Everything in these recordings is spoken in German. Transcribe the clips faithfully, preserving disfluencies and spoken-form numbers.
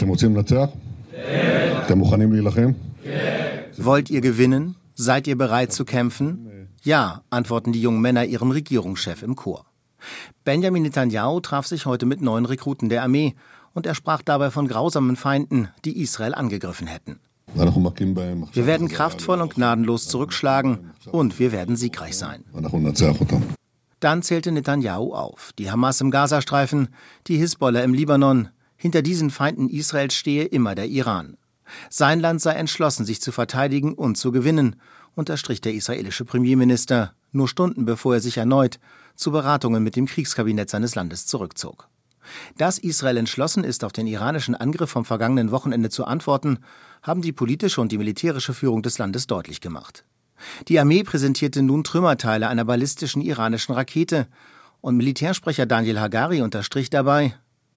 Wollt ihr gewinnen? Seid ihr bereit zu kämpfen? Ja, antworten die jungen Männer ihrem Regierungschef im Chor. Benjamin Netanyahu traf sich heute mit neun Rekruten der Armee und er sprach dabei von grausamen Feinden, die Israel angegriffen hätten. Wir werden kraftvoll und gnadenlos zurückschlagen und wir werden siegreich sein. Dann zählte Netanyahu auf: die Hamas im Gazastreifen, die Hisbollah im Libanon. Hinter diesen Feinden Israels stehe immer der Iran. Sein Land sei entschlossen, sich zu verteidigen und zu gewinnen, unterstrich der israelische Premierminister, nur Stunden bevor er sich erneut zu Beratungen mit dem Kriegskabinett seines Landes zurückzog. Dass Israel entschlossen ist, auf den iranischen Angriff vom vergangenen Wochenende zu antworten, haben die politische und die militärische Führung des Landes deutlich gemacht. Die Armee präsentierte nun Trümmerteile einer ballistischen iranischen Rakete und Militärsprecher Daniel Hagari unterstrich dabei: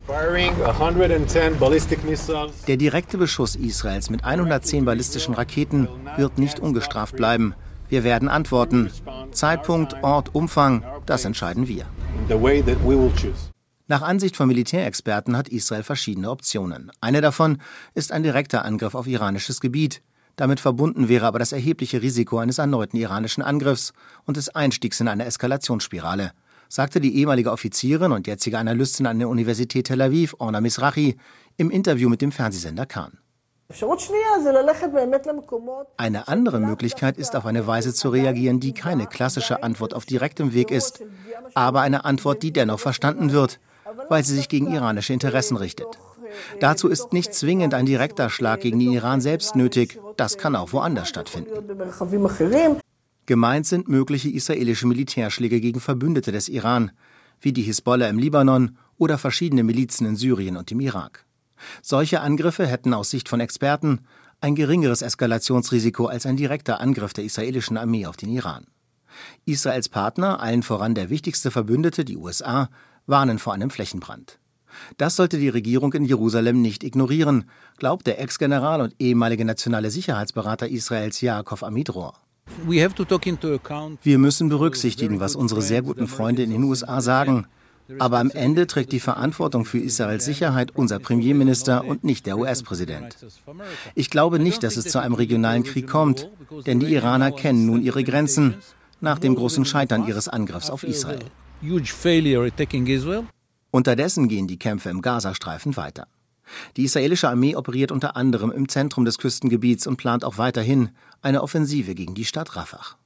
Der direkte Beschuss Israels mit hundertzehn ballistischen Raketen wird nicht ungestraft bleiben. Wir werden antworten. Zeitpunkt, Ort, Umfang, das entscheiden wir. Nach Ansicht von Militärexperten hat Israel verschiedene Optionen. Eine davon ist ein direkter Angriff auf iranisches Gebiet. Damit verbunden wäre aber das erhebliche Risiko eines erneuten iranischen Angriffs und des Einstiegs in eine Eskalationsspirale, sagte die ehemalige Offizierin und jetzige Analystin an der Universität Tel Aviv, Orna Mizrahi, im Interview mit dem Fernsehsender Kan. Eine andere Möglichkeit ist, auf eine Weise zu reagieren, die keine klassische Antwort auf direktem Weg ist, aber eine Antwort, die dennoch verstanden wird, weil sie sich gegen iranische Interessen richtet. Dazu ist nicht zwingend ein direkter Schlag gegen den Iran selbst nötig, das kann auch woanders stattfinden. Gemeint sind mögliche israelische Militärschläge gegen Verbündete des Iran, wie die Hisbollah im Libanon oder verschiedene Milizen in Syrien und im Irak. Solche Angriffe hätten aus Sicht von Experten ein geringeres Eskalationsrisiko als ein direkter Angriff der israelischen Armee auf den Iran. Israels Partner, allen voran der wichtigste Verbündete, die U S A, warnen vor einem Flächenbrand. Das sollte die Regierung in Jerusalem nicht ignorieren, glaubt der Ex-General und ehemalige nationale Sicherheitsberater Israels Yaakov Amidror. Wir müssen berücksichtigen, was unsere sehr guten Freunde in den U S A sagen. Aber am Ende trägt die Verantwortung für Israels Sicherheit unser Premierminister und nicht der U S-Präsident. Ich glaube nicht, dass es zu einem regionalen Krieg kommt, denn die Iraner kennen nun ihre Grenzen nach dem großen Scheitern ihres Angriffs auf Israel. Unterdessen gehen die Kämpfe im Gazastreifen weiter. Die israelische Armee operiert unter anderem im Zentrum des Küstengebiets und plant auch weiterhin eine Offensive gegen die Stadt Rafah.